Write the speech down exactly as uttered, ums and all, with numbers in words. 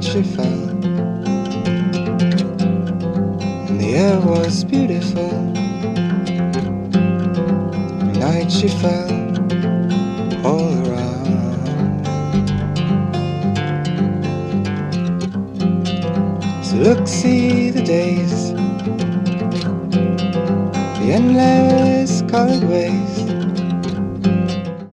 she fell, and the air was beautiful. The night she fell all around. So look, see the days, the endless colored ways,